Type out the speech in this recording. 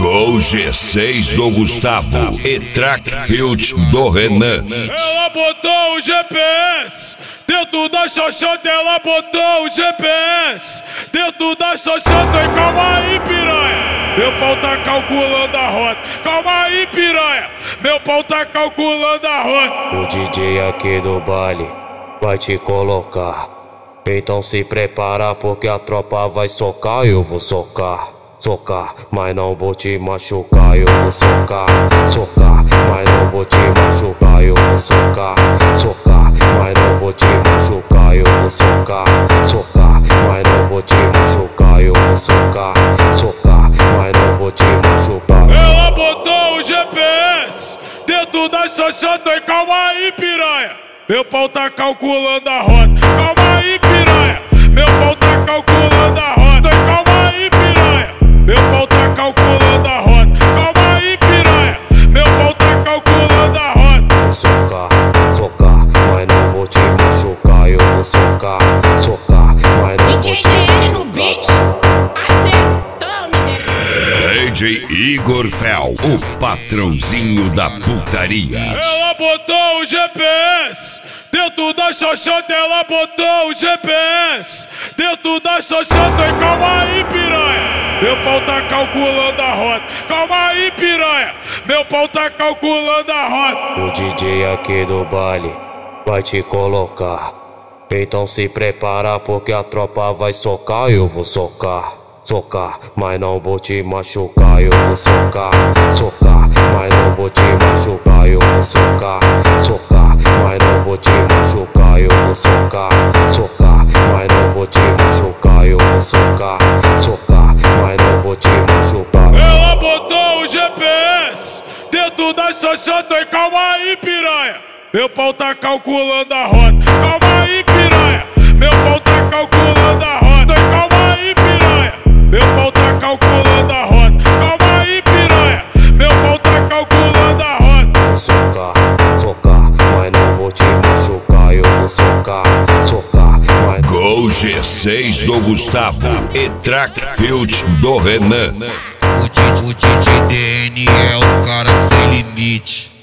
Gol G6 do Gustavo e Track Field do Renan. Ela botou o GPS dentro da xoxota, ela botou o GPS dentro da xoxota. E calma aí, piranha, meu pau tá calculando a rota. Calma aí, piranha, meu pau tá calculando a rota. O DJ aqui do baile vai te colocar, então se prepara porque a tropa vai socar. Eu vou socar, socar, mas não vou te machucar. Eu vou socar, socar, mas não vou te machucar. Eu vou socar, socar, mas não vou te machucar. Eu vou socar, socar, mas não vou te machucar. Eu vou socar, socar, mas não vou te machucar. Ela botou o GPS dentro da xoxota. E calma aí, piranha, meu pau tá calculando a rota. Calma aí, piranha, meu pau tá calculando a rota. E calma aí, piranha, meu pau tá calculando a rota. Calma aí, piranha, meu pau tá calculando a rota. Vou socar, socar, mas não vou te machucar. Eu vou socar, socar, mas não vou te no beat, acertou, miserável. DJ Igor Fel, o patrãozinho da putaria. Ela botou o GPS dentro da xoxota, ela botou o GPS dentro da xoxota. E calma aí, piranha, meu pau tá calculando a rota. Calma aí, piranha, meu pau tá calculando a rota. O DJ aqui do baile vai te colocar, então se prepara porque a tropa vai socar. Eu vou socar, socar, mas não vou te machucar. Eu vou socar, socar, mas não vou te machucar. Eu vou socar, socar, mas não vou te machucar. Eu vou socar, socar, mas não vou te machucar. Eu vou socar, socar, mas não vou te machucar. Ela botou o GPS dentro da xoxota. E calma aí, piranha, meu pau tá calculando a rota. Calma aí, piranha, meu pau tá calculando a rota. E calma aí, piranha, meu pau tá calculando a rota. Calma aí, piranha, meu pau tá calculando a rota. Vou socar, socar, mas não vou te machucar. Eu vou socar, socar, mas Gol G6 do Gustavo e Track Field do Renan. O DJ DN é o cara sem limite.